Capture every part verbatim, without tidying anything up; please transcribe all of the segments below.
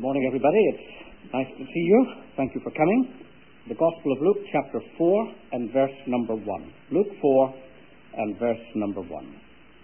Good morning, everybody. It's nice to see you. Thank you for coming. The Gospel of Luke, chapter four and verse number one. Luke four and verse number one.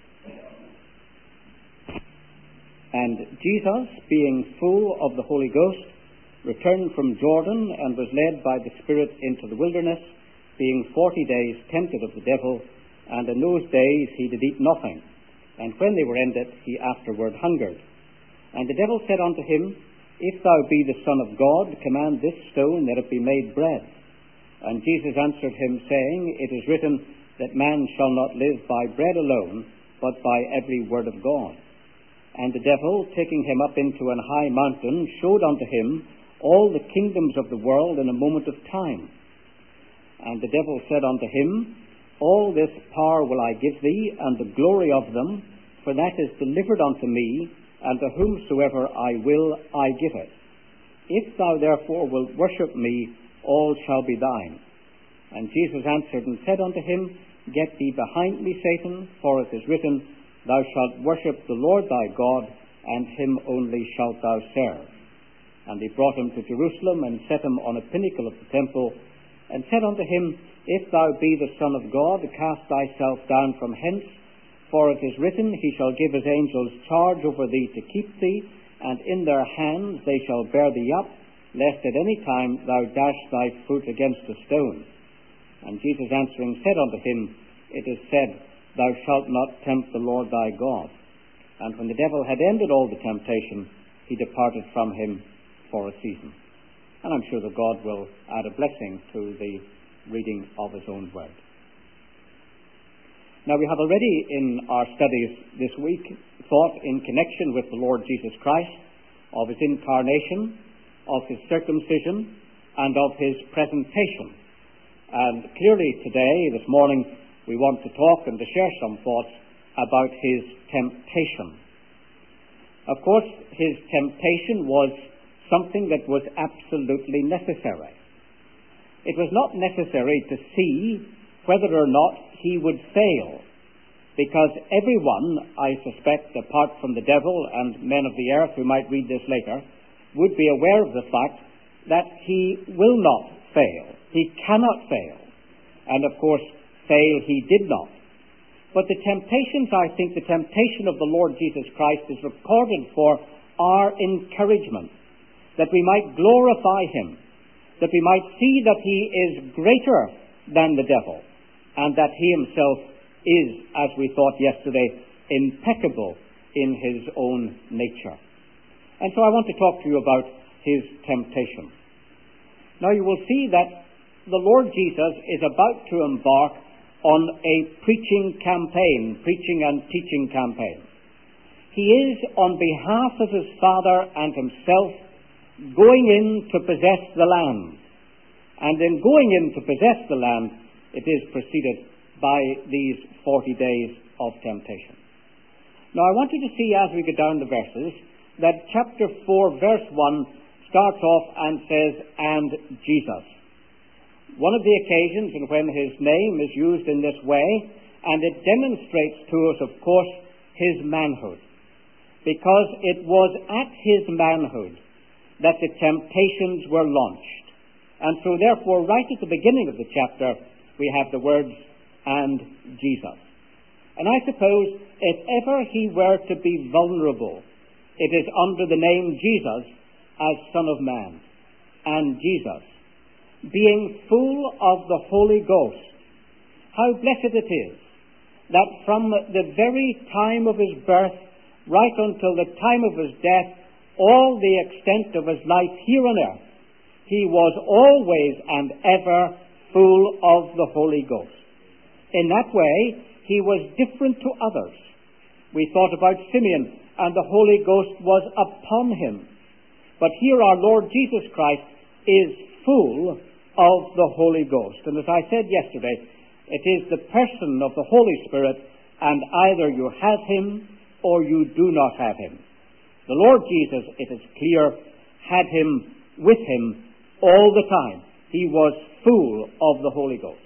And Jesus, being full of the Holy Ghost, returned from Jordan and was led by the Spirit into the wilderness, being forty days tempted of the devil, and in those days he did eat nothing. And when they were ended, he afterward hungered. And the devil said unto him, If thou be the Son of God, command this stone that it be made bread. And Jesus answered him, saying, It is written that man shall not live by bread alone, but by every word of God. And the devil, taking him up into an high mountain, showed unto him all the kingdoms of the world in a moment of time. And the devil said unto him, All this power will I give thee, and the glory of them, for that is delivered unto me, and to whomsoever I will I give it. If thou therefore wilt worship me, all shall be thine. And Jesus answered and said unto him, Get thee behind me, Satan, for it is written, Thou shalt worship the Lord thy God, and him only shalt thou serve. And he brought him to Jerusalem, and set him on a pinnacle of the temple, and said unto him, If thou be the Son of God, cast thyself down from hence, for it is written, He shall give his angels charge over thee to keep thee, and in their hands they shall bear thee up, lest at any time thou dash thy foot against a stone. And Jesus answering said unto him, It is said, Thou shalt not tempt the Lord thy God. And when the devil had ended all the temptation, he departed from him for a season. And I'm sure that God will add a blessing to the reading of his own word. Now, we have already in our studies this week thought in connection with the Lord Jesus Christ of his incarnation, of his circumcision, and of his presentation. And clearly today, this morning, we want to talk and to share some thoughts about his temptation. Of course, his temptation was something that was absolutely necessary. It was not necessary to see whether or not he would fail, because everyone, I suspect, apart from the devil and men of the earth who might read this later, would be aware of the fact that he will not fail. He cannot fail. And of course, fail he did not. But the temptations, I think, the temptation of the Lord Jesus Christ is recorded for our encouragement, that we might glorify him, that we might see that he is greater than the devil, and that he himself is, as we thought yesterday, impeccable in his own nature. And so I want to talk to you about his temptation. Now you will see that the Lord Jesus is about to embark on a preaching campaign, preaching and teaching campaign. He is, on behalf of his Father and himself, going in to possess the land. And in going in to possess the land, it is preceded by these forty days of temptation. Now I want you to see as we go down the verses that chapter four verse one starts off and says, And Jesus. One of the occasions in when his name is used in this way, and it demonstrates to us, of course, his manhood. Because it was at his manhood that the temptations were launched. And so therefore, right at the beginning of the chapter, we have the words, And Jesus. And I suppose if ever he were to be vulnerable, it is under the name Jesus as Son of Man. And Jesus, being full of the Holy Ghost, how blessed it is that from the very time of his birth right until the time of his death, all the extent of his life here on earth, he was always and ever full of the Holy Ghost. In that way, he was different to others. We thought about Simeon, and the Holy Ghost was upon him. But here our Lord Jesus Christ is full of the Holy Ghost. And as I said yesterday, it is the person of the Holy Spirit, and either you have him or you do not have him. The Lord Jesus, it is clear, had him with him all the time. He was full of the Holy Ghost.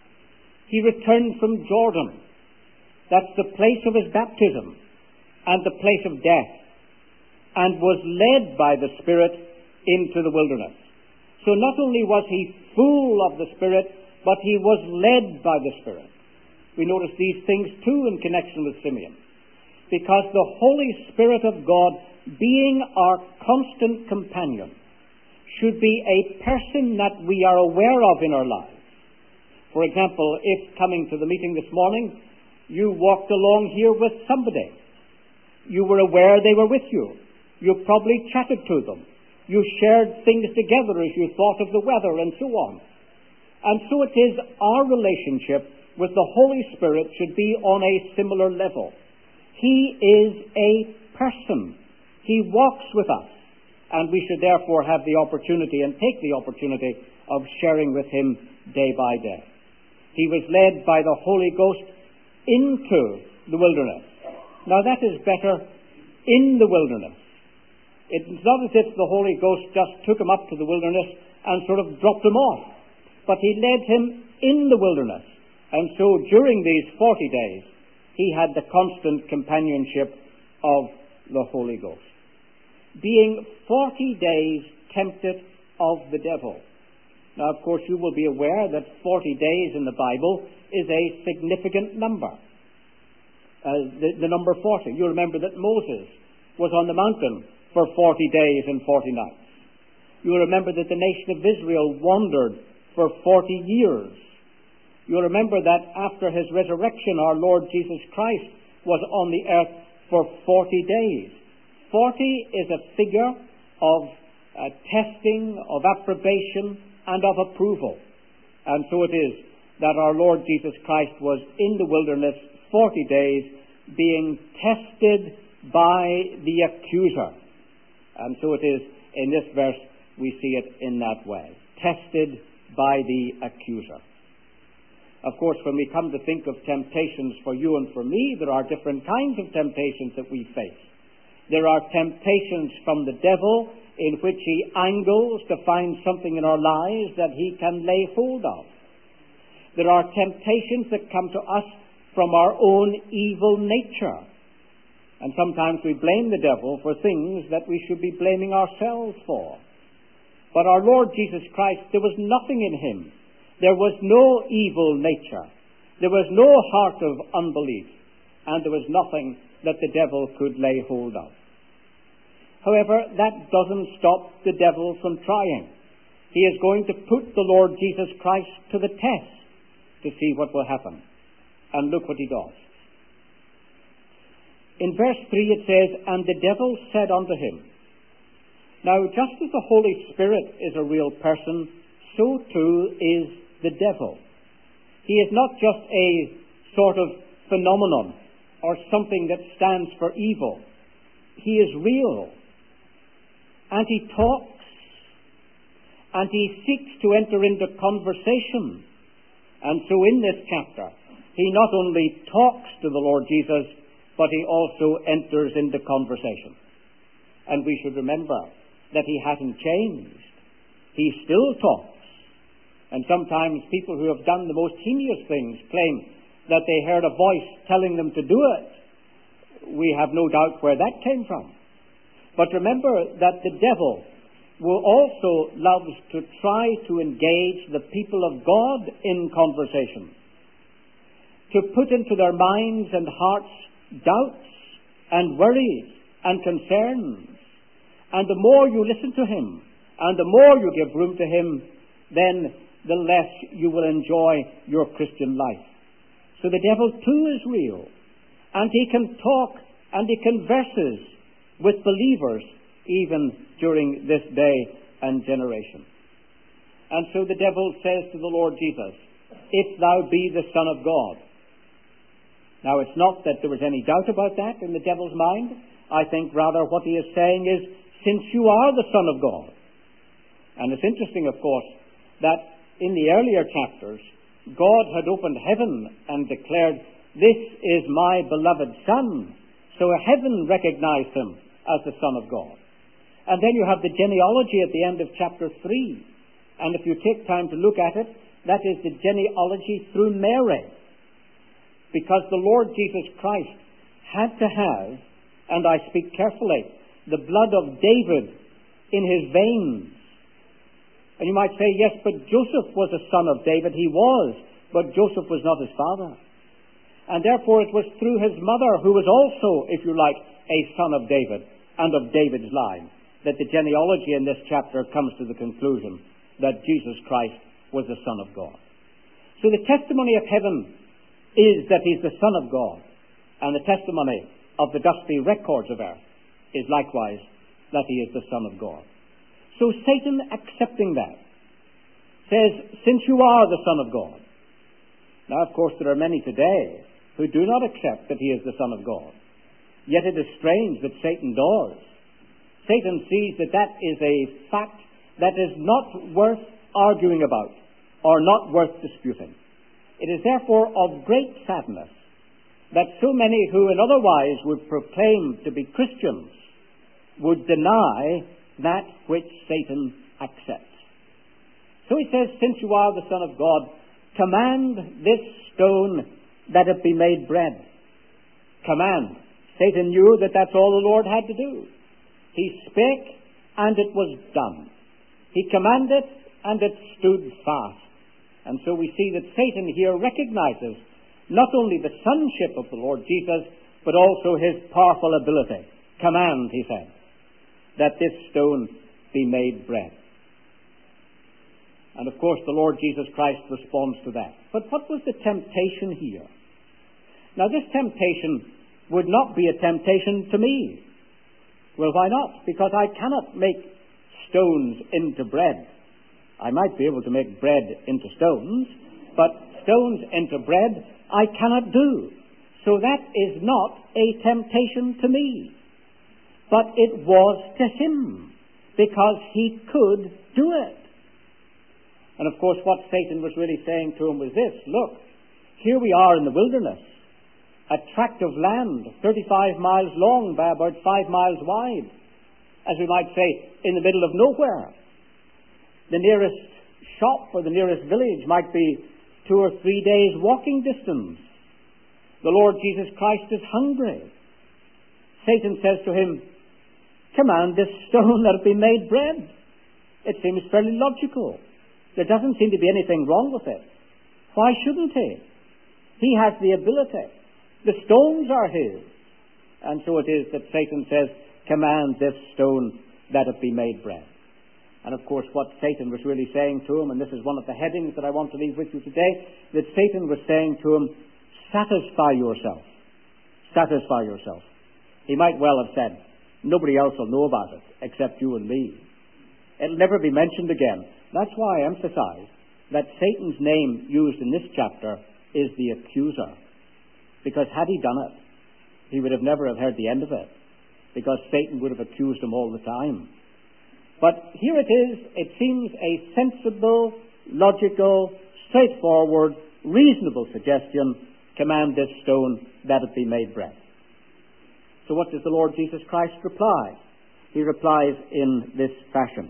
He returned from Jordan. That's the place of his baptism and the place of death. and was led by the Spirit into the wilderness. So not only was he full of the Spirit, but he was led by the Spirit. We notice these things too in connection with Simeon. Because the Holy Spirit of God, being our constant companion, should be a person that we are aware of in our lives. For example, if coming to the meeting this morning, you walked along here with somebody, you were aware they were with you, you probably chatted to them, you shared things together as you thought of the weather and so on. And so it is our relationship with the Holy Spirit should be on a similar level. He is a person. He walks with us. And we should therefore have the opportunity and take the opportunity of sharing with him day by day. He was led by the Holy Ghost into the wilderness. Now that is better, in the wilderness. It's not as if the Holy Ghost just took him up to the wilderness and sort of dropped him off. But he led him in the wilderness. And so during these forty days, he had the constant companionship of the Holy Ghost. Being forty days tempted of the devil. Now, of course, you will be aware that forty days in the Bible is a significant number. Uh, the, the number forty. You remember that Moses was on the mountain for forty days and forty nights. You remember that the nation of Israel wandered for forty years. You remember that after his resurrection, our Lord Jesus Christ was on the earth for forty days. Forty is a figure of uh, testing, of approbation, and of approval. And so it is that our Lord Jesus Christ was in the wilderness forty days being tested by the accuser. And so it is in this verse we see it in that way. Tested by the accuser. Of course, when we come to think of temptations for you and for me, there are different kinds of temptations that we face. There are temptations from the devil in which he angles to find something in our lives that he can lay hold of. There are temptations that come to us from our own evil nature. And sometimes we blame the devil for things that we should be blaming ourselves for. But our Lord Jesus Christ, there was nothing in him. There was no evil nature. There was no heart of unbelief. And there was nothing that the devil could lay hold of. However, that doesn't stop the devil from trying. He is going to put the Lord Jesus Christ to the test to see what will happen. And look what he does. In verse three it says, "And the devil said unto him." Now, just as the Holy Spirit is a real person, so too is the devil. He is not just a sort of phenomenon or something that stands for evil. He is real. And he talks. And he seeks to enter into conversation. And so in this chapter, he not only talks to the Lord Jesus, but he also enters into conversation. And we should remember that he hasn't changed. He still talks. And sometimes people who have done the most heinous things claim that they heard a voice telling them to do it. We have no doubt where that came from. But remember that the devil will also loves to try to engage the people of God in conversation, to put into their minds and hearts doubts and worries and concerns. And the more you listen to him, and the more you give room to him, then the less you will enjoy your Christian life. So the devil too is real. And he can talk and he converses with believers even during this day and generation. And so the devil says to the Lord Jesus, "If thou be the Son of God." Now it's not that there was any doubt about that in the devil's mind. I think rather what he is saying is, since you are the Son of God. And it's interesting, of course, that in the earlier chapters, God had opened heaven and declared, "This is my beloved Son." So heaven recognized him as the Son of God. And then you have the genealogy at the end of chapter three. And if you take time to look at it, that is the genealogy through Mary. Because the Lord Jesus Christ had to have, and I speak carefully, the blood of David in his veins. And you might say, yes, but Joseph was a son of David. He was, but Joseph was not his father. And therefore it was through his mother, who was also, if you like, a son of David and of David's line, that the genealogy in this chapter comes to the conclusion that Jesus Christ was the Son of God. So the testimony of heaven is that he's the Son of God, and the testimony of the dusty records of earth is likewise that he is the Son of God. So Satan, accepting that, says, since you are the Son of God. Now, of course, there are many today who do not accept that he is the Son of God. Yet it is strange that Satan does. Satan sees that that is a fact that is not worth arguing about or not worth disputing. It is therefore of great sadness that so many who in otherwise would proclaim to be Christians would deny that which Satan accepts. So he says, since you are the Son of God, command this stone that it be made bread. Command. Satan knew that that's all the Lord had to do. He spake, and it was done. He commanded, and it stood fast. And so we see that Satan here recognizes not only the sonship of the Lord Jesus, but also his powerful ability. Command, he said, that this stone be made bread. And of course the Lord Jesus Christ responds to that. But what was the temptation here? Now this temptation would not be a temptation to me. Well, why not? Because I cannot make stones into bread. I might be able to make bread into stones, but stones into bread I cannot do. So that is not a temptation to me. But it was to him, because he could do it. And of course what Satan was really saying to him was this: look, here we are in the wilderness, a tract of land thirty-five miles long by about five miles wide, as we might say, in the middle of nowhere. The nearest shop or the nearest village might be two or three days walking distance. The Lord Jesus Christ is hungry. Satan says to him, command this stone that it be made bread. It seems fairly logical. There doesn't seem to be anything wrong with it. Why shouldn't he? He has the ability. The stones are his. And so it is that Satan says, command this stone that it be made bread. And of course what Satan was really saying to him, and this is one of the headings that I want to leave with you today, that Satan was saying to him, satisfy yourself. Satisfy yourself. He might well have said, nobody else will know about it except you and me. It'll never be mentioned again. That's why I emphasize that Satan's name used in this chapter is the accuser. Because had he done it, he would have never have heard the end of it. Because Satan would have accused him all the time. But here it is. It seems a sensible, logical, straightforward, reasonable suggestion. Command this stone that it be made bread. So what does the Lord Jesus Christ reply? He replies in this fashion.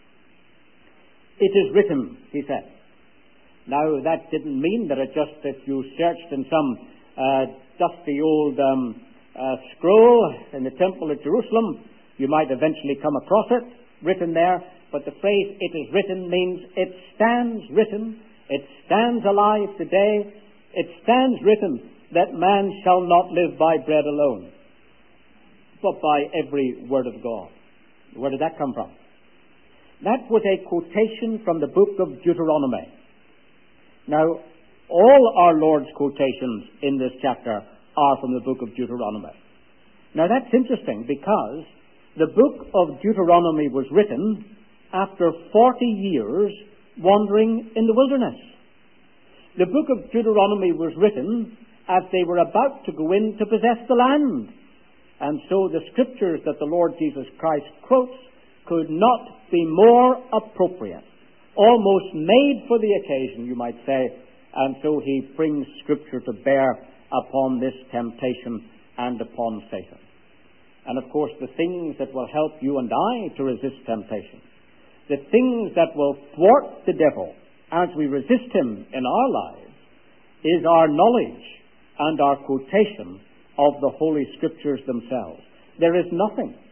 It is written, he said. Now that didn't mean that it just that you searched in some uh, dusty old um, uh, scroll in the temple at Jerusalem, you might eventually come across it, written there. But the phrase it is written means it stands written, it stands alive today, it stands written that man shall not live by bread alone, but by every word of God. Where did that come from? That was a quotation from the book of Deuteronomy. Now, all our Lord's quotations in this chapter are from the book of Deuteronomy. Now, that's interesting because the book of Deuteronomy was written after forty years wandering in the wilderness. The book of Deuteronomy was written as they were about to go in to possess the land. And so the scriptures that the Lord Jesus Christ quotes could not be more appropriate, almost made for the occasion, you might say. And so he brings scripture to bear upon this temptation and upon Satan. And of course the things that will help you and I to resist temptation, the things that will thwart the devil as we resist him in our lives, is our knowledge and our quotation of the Holy Scriptures themselves. There is nothing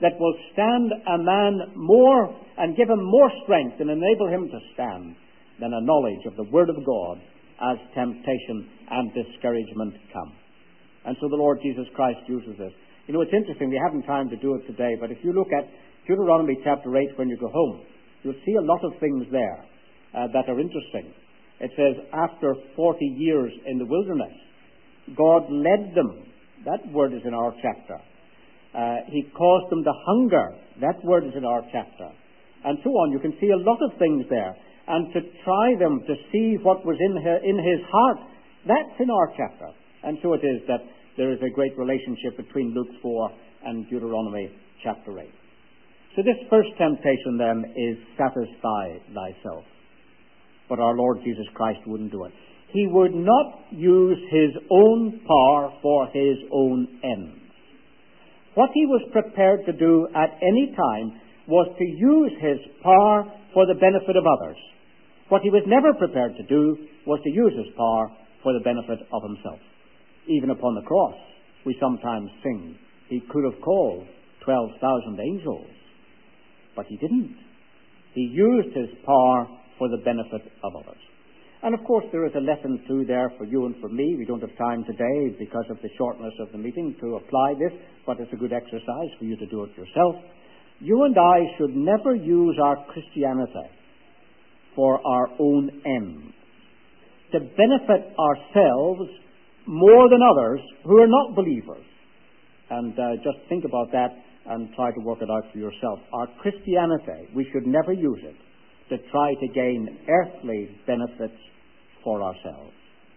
that will stand a man more and give him more strength and enable him to stand than a knowledge of the Word of God as temptation and discouragement come. And so the Lord Jesus Christ uses this. You know, it's interesting, we haven't time to do it today, but if you look at Deuteronomy chapter eight when you go home, you'll see a lot of things there uh, that are interesting. It says, after forty years in the wilderness, God led them. That word is in our chapter. Uh, he caused them to hunger. That word is in our chapter. And so on. You can see a lot of things there. And to try them, to see what was in, her, in his heart, that's in our chapter. And so it is that there is a great relationship between Luke four and Deuteronomy chapter eight. So this first temptation then is satisfy thyself. But our Lord Jesus Christ wouldn't do it. He would not use his own power for his own ends. What he was prepared to do at any time was to use his power for the benefit of others. What he was never prepared to do was to use his power for the benefit of himself. Even upon the cross, we sometimes sing, he could have called twelve thousand angels, but he didn't. He used his power for the benefit of others. And of course there is a lesson too there for you and for me. We don't have time today because of the shortness of the meeting to apply this, but it's a good exercise for you to do it yourself. You and I should never use our Christianity for our own ends, to benefit ourselves more than others who are not believers. And uh, just think about that and try to work it out for yourself. Our Christianity, we should never use it to try to gain earthly benefits for ourselves.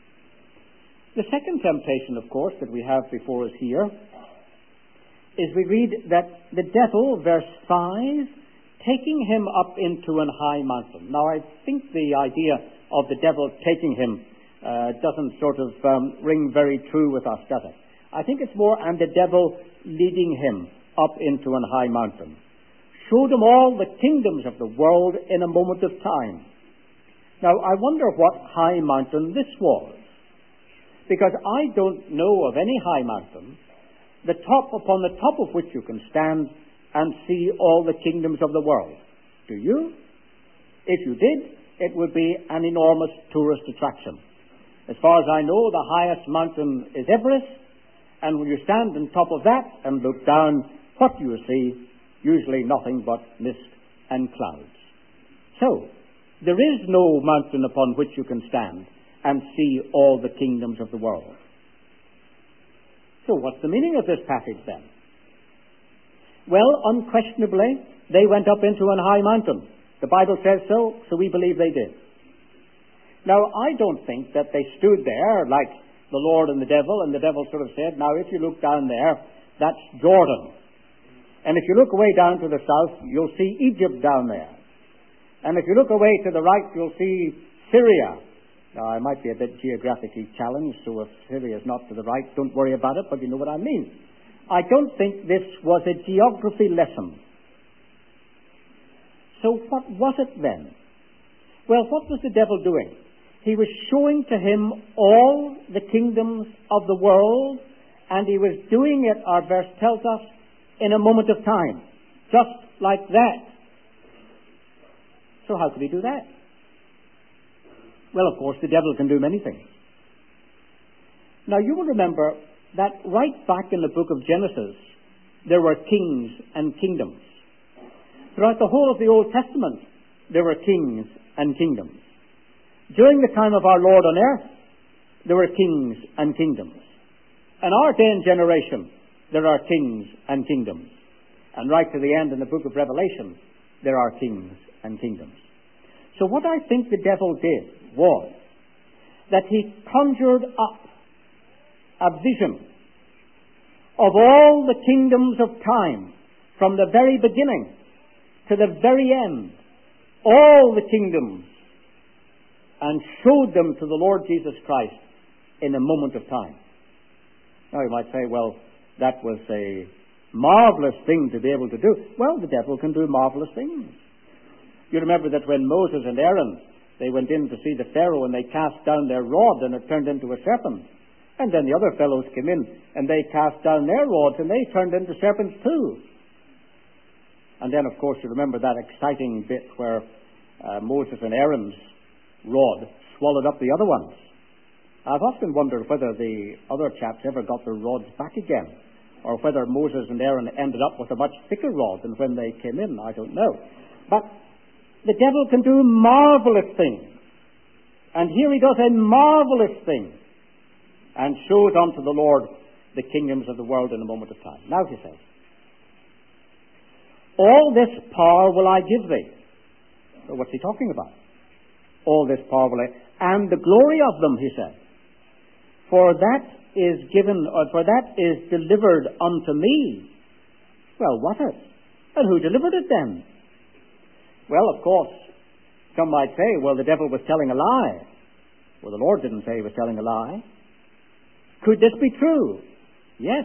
The second temptation, of course, that we have before us here is we read that the devil, verse five, taking him up into an high mountain. Now, I think the idea of the devil taking him uh, doesn't sort of um, ring very true with us, does it? I think it's more, and the devil leading him up into an high mountain, showed him all the kingdoms of the world in a moment of time. Now, I wonder what high mountain this was, because I don't know of any high mountain the top upon the top of which you can stand and see all the kingdoms of the world. Do you? If you did, it would be an enormous tourist attraction. As far as I know, the highest mountain is Everest, and when you stand on top of that and look down, what do you see? Usually nothing but mist and clouds. So, there is no mountain upon which you can stand and see all the kingdoms of the world. So what's the meaning of this passage then? Well, unquestionably, they went up into an high mountain. The Bible says so, so we believe they did. Now, I don't think that they stood there like the Lord and the devil, and the devil sort of said, now if you look down there, that's Jordan. And if you look away down to the south, you'll see Egypt down there. And if you look away to the right, you'll see Syria. Now, I might be a bit geographically challenged, so if Syria is not to the right, don't worry about it, but you know what I mean. I don't think this was a geography lesson. So what was it then? Well, what was the devil doing? He was showing to him all the kingdoms of the world, and he was doing it, our verse tells us, in a moment of time. Just like that. So how could he do that? Well, of course, the devil can do many things. Now, you will remember that right back in the book of Genesis, there were kings and kingdoms. Throughout the whole of the Old Testament, there were kings and kingdoms. During the time of our Lord on earth, there were kings and kingdoms. In our day and generation, there are kings and kingdoms. And right to the end in the book of Revelation, there are kings and kingdoms. So what I think the devil did was that he conjured up a vision of all the kingdoms of time from the very beginning to the very end, all the kingdoms, and showed them to the Lord Jesus Christ in a moment of time. Now you might say, well, that was a marvelous thing to be able to do. Well, the devil can do marvelous things. You remember that when Moses and Aaron, they went in to see the Pharaoh and they cast down their rod and it turned into a serpent. And then the other fellows came in and they cast down their rods and they turned into serpents too. And then, of course, you remember that exciting bit where uh, Moses and Aaron's rod swallowed up the other ones. I've often wondered whether the other chaps ever got their rods back again, or whether Moses and Aaron ended up with a much thicker rod than when they came in. I don't know. But the devil can do marvelous things. And here he does a marvelous thing and shows unto the Lord the kingdoms of the world in a moment of time. Now he says, all this power will I give thee. So what's he talking about? All this power will I, and the glory of them, he said. For that is given, or for that is delivered unto me. Well, what is? And who delivered it then? Well, of course, some might say, well, the devil was telling a lie. Well, the Lord didn't say he was telling a lie. Could this be true? Yes.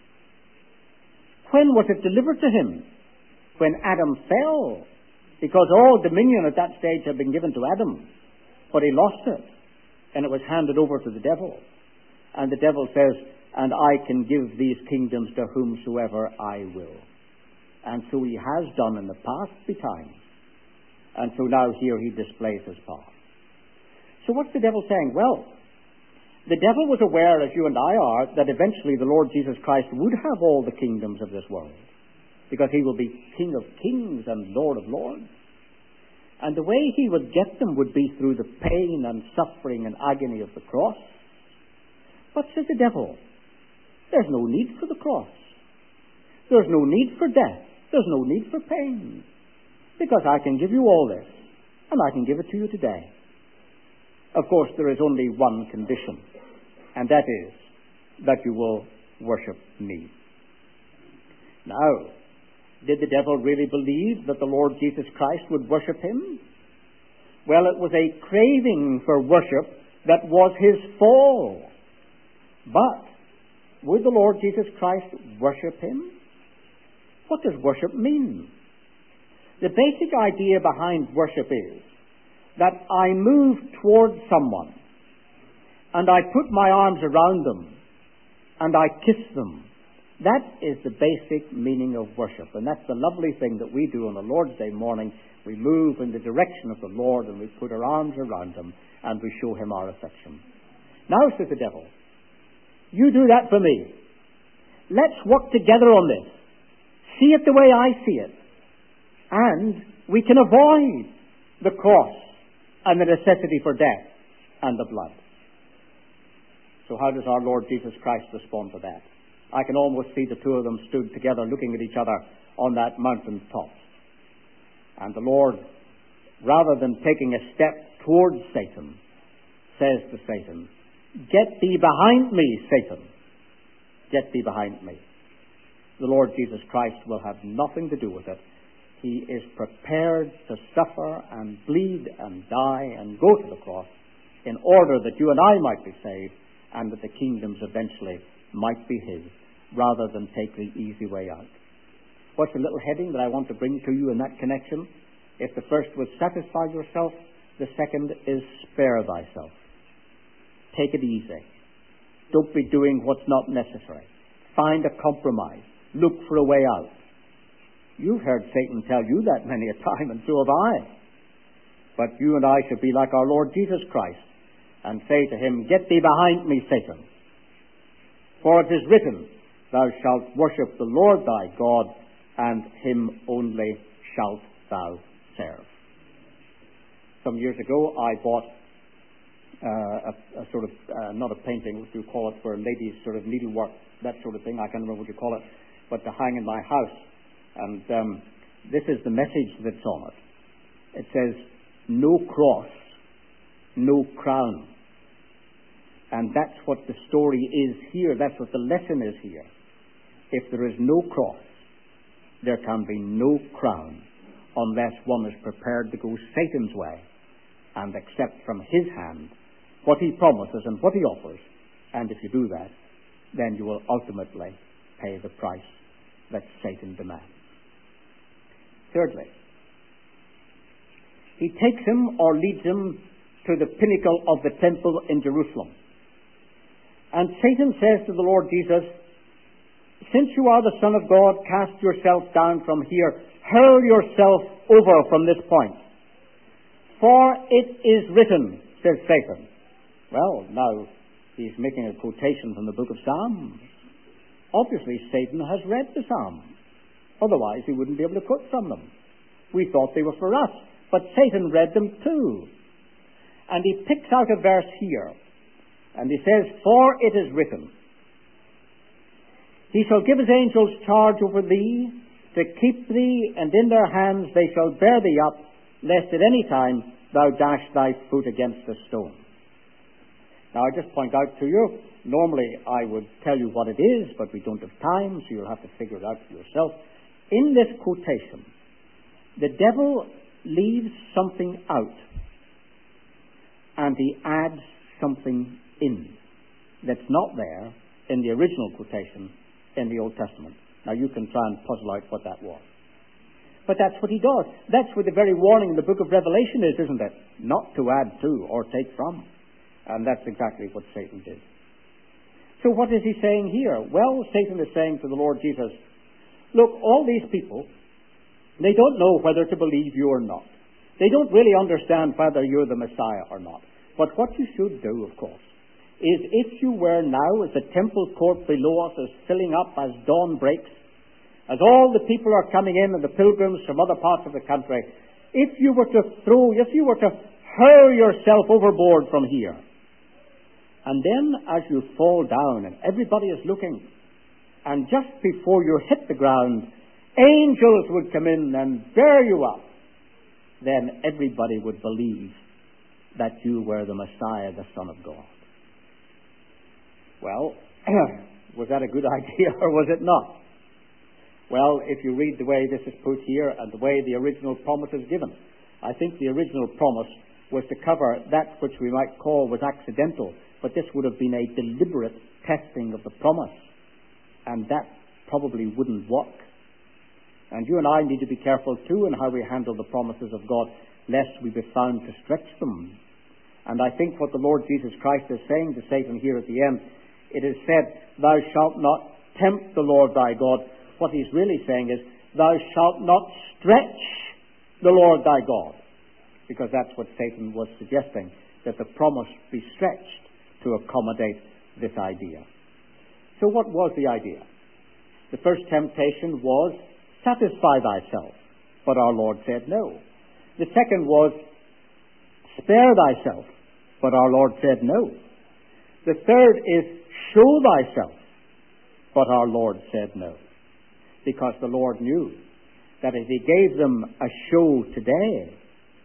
When was it delivered to him? When Adam fell. Because all dominion at that stage had been given to Adam. But he lost it. And it was handed over to the devil. And the devil says, and I can give these kingdoms to whomsoever I will. And so he has done in the past betimes. And so now here he displays his power. So what's the devil saying? Well, the devil was aware, as you and I are, that eventually the Lord Jesus Christ would have all the kingdoms of this world. Because he will be King of kings and Lord of lords. And the way he would get them would be through the pain and suffering and agony of the cross. But, says the devil, there's no need for the cross. There's no need for death. There's no need for pain. Because I can give you all this. And I can give it to you today. Of course, there is only one condition. And that is that you will worship me. Now, did the devil really believe that the Lord Jesus Christ would worship him? Well, it was a craving for worship that was his fall. But would the Lord Jesus Christ worship him? What does worship mean? The basic idea behind worship is that I move towards someone and I put my arms around them and I kiss them. That is the basic meaning of worship. And that's the lovely thing that we do on the Lord's Day morning. We move in the direction of the Lord and we put our arms around him and we show him our affection. Now, says the devil, you do that for me. Let's work together on this. See it the way I see it. And we can avoid the cross and the necessity for death and the blood. So how does our Lord Jesus Christ respond to that? I can almost see the two of them stood together looking at each other on that mountain top. And the Lord, rather than taking a step towards Satan, says to Satan, get thee behind me, Satan. Get thee behind me. The Lord Jesus Christ will have nothing to do with it. He is prepared to suffer and bleed and die and go to the cross in order that you and I might be saved and that the kingdoms eventually might be his, rather than take the easy way out. What's the little heading that I want to bring to you in that connection? If the first was satisfy yourself, the second is spare thyself. Take it easy. Don't be doing what's not necessary. Find a compromise. Look for a way out. You've heard Satan tell you that many a time, and so have I. But you and I should be like our Lord Jesus Christ and say to him, get thee behind me, Satan. For it is written, thou shalt worship the Lord thy God, and him only shalt thou serve. Some years ago, I bought uh, a, a sort of, uh, not a painting, what do you call it, for ladies' sort of needlework, that sort of thing, I can't remember what you call it, but to hang in my house. And um, this is the message that's on it. It says, no cross, no crown. And that's what the story is here. That's what the lesson is here. If there is no cross, there can be no crown unless one is prepared to go Satan's way and accept from his hand what he promises and what he offers. And if you do that, then you will ultimately pay the price that Satan demands. Thirdly, he takes him or leads him to the pinnacle of the temple in Jerusalem. And Satan says to the Lord Jesus, since you are the Son of God, cast yourself down from here. Hurl yourself over from this point. For it is written, says Satan. Well, now he's making a quotation from the book of Psalms. Obviously, Satan has read the Psalms. Otherwise, he wouldn't be able to quote from them. We thought they were for us, but Satan read them too. And he picks out a verse here, and he says, for it is written, he shall give his angels charge over thee, to keep thee, and in their hands they shall bear thee up, lest at any time thou dash thy foot against a stone. Now, I just point out to you, normally I would tell you what it is, but we don't have time, so you'll have to figure it out for yourself. In this quotation, the devil leaves something out, and he adds something in that's not there in the original quotation in the Old Testament. Now, you can try and puzzle out what that was. But that's what he does. That's what the very warning in the book of Revelation is, isn't it? Not to add to or take from. And that's exactly what Satan did. So what is he saying here? Well, Satan is saying to the Lord Jesus, look, all these people, they don't know whether to believe you or not. They don't really understand whether you're the Messiah or not. But what you should do, of course, is if you were now, as the temple court below us is filling up as dawn breaks, as all the people are coming in and the pilgrims from other parts of the country, if you were to throw, if you were to hurl yourself overboard from here, and then as you fall down and everybody is looking, and just before you hit the ground, angels would come in and bear you up, then everybody would believe that you were the Messiah, the Son of God. Well, was that a good idea or was it not? Well, if you read the way this is put here and the way the original promise is given, I think the original promise was to cover that which we might call was accidental, but this would have been a deliberate testing of the promise, and that probably wouldn't work. And you and I need to be careful too in how we handle the promises of God, lest we be found to stretch them. And I think what the Lord Jesus Christ is saying to Satan here at the end, it is said, thou shalt not tempt the Lord thy God. What he's really saying is, thou shalt not stretch the Lord thy God. Because that's what Satan was suggesting, that the promise be stretched to accommodate this idea. So what was the idea? The first temptation was, satisfy thyself. But our Lord said no. The second was, spare thyself. But our Lord said no. The third is, show thyself. But our Lord said no. Because the Lord knew that if he gave them a show today,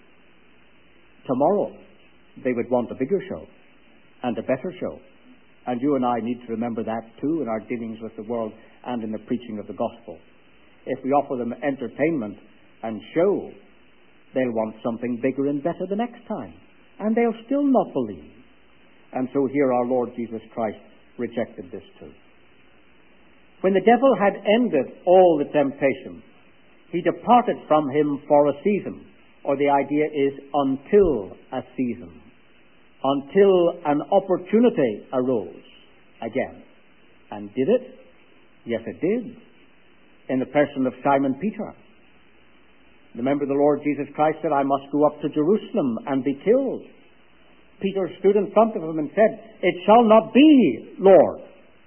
tomorrow they would want a bigger show and a better show. And you and I need to remember that too in our dealings with the world and in the preaching of the gospel. If we offer them entertainment and show, they'll want something bigger and better the next time. And they'll still not believe. And so here our Lord Jesus Christ rejected this too. When the devil had ended all the temptations, he departed from him for a season. Or the idea is until a season. Until an opportunity arose again. And did it? Yes, it did. In the person of Simon Peter. Remember, the Lord Jesus Christ said, I must go up to Jerusalem and be killed. Peter stood in front of him and said, it shall not be, Lord.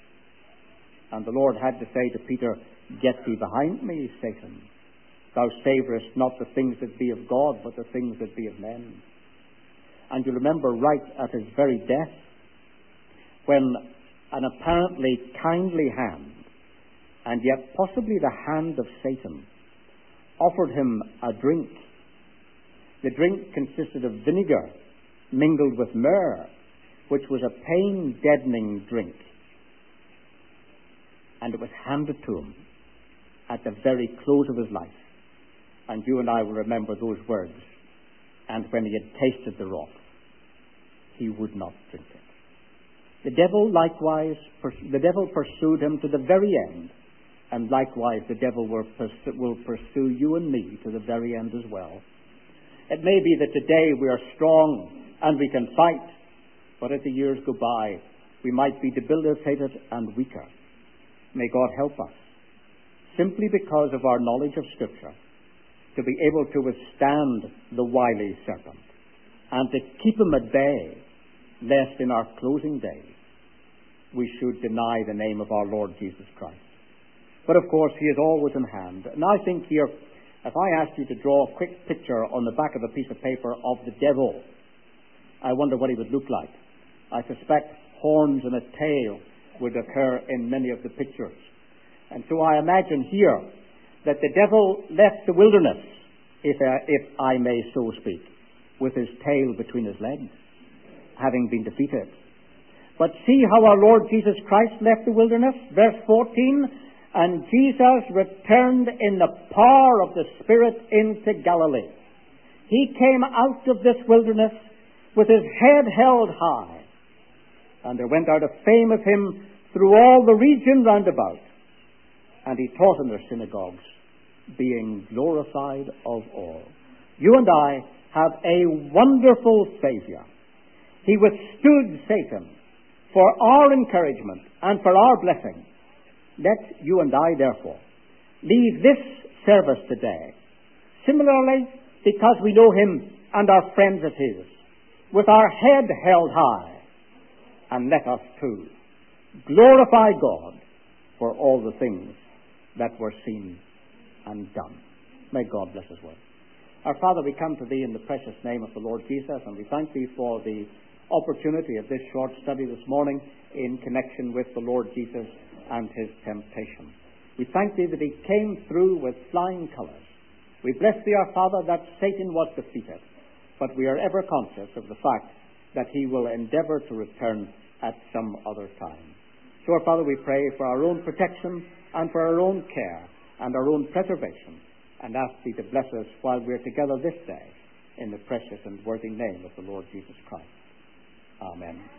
And the Lord had to say to Peter, get thee behind me, Satan. Thou savourest not the things that be of God, but the things that be of men. And you remember right at his very death, when an apparently kindly hand, and yet possibly the hand of Satan, offered him a drink. The drink consisted of vinegar mingled with myrrh, which was a pain-deadening drink. And it was handed to him at the very close of his life. And you and I will remember those words. And when he had tasted the wrath, he would not drink it. The devil likewise, the devil pursued him to the very end. And likewise, the devil will pursue, will pursue you and me to the very end as well. It may be that today we are strong and we can fight, but as the years go by, we might be debilitated and weaker. May God help us, simply because of our knowledge of Scripture, to be able to withstand the wily serpent and to keep him at bay, lest in our closing days we should deny the name of our Lord Jesus Christ. But of course, he is always in hand. And I think here, if I asked you to draw a quick picture on the back of a piece of paper of the devil, I wonder what he would look like. I suspect horns and a tail would occur in many of the pictures. And so I imagine here that the devil left the wilderness, if I, if I may so speak, with his tail between his legs, having been defeated. But see how our Lord Jesus Christ left the wilderness. Verse fourteen, and Jesus returned in the power of the Spirit into Galilee. He came out of this wilderness with his head held high, and there went out a fame of him through all the region round about. And he taught in their synagogues, being glorified of all. You and I have a wonderful Savior. He withstood Satan for our encouragement and for our blessing. Let you and I, therefore, leave this service today, similarly, because we know him and are friends of his, with our head held high, and let us too glorify God for all the things that were seen and done. May God bless his word. Our Father, we come to thee in the precious name of the Lord Jesus, and we thank thee for the opportunity of this short study this morning in connection with the Lord Jesus and his temptation. We thank thee that he came through with flying colours. We bless thee, our Father, that Satan was defeated, but we are ever conscious of the fact that he will endeavour to return at some other time. So, our Father, we pray for our own protection and for our own care and our own preservation, and ask thee to bless us while we're together this day in the precious and worthy name of the Lord Jesus Christ. Amen.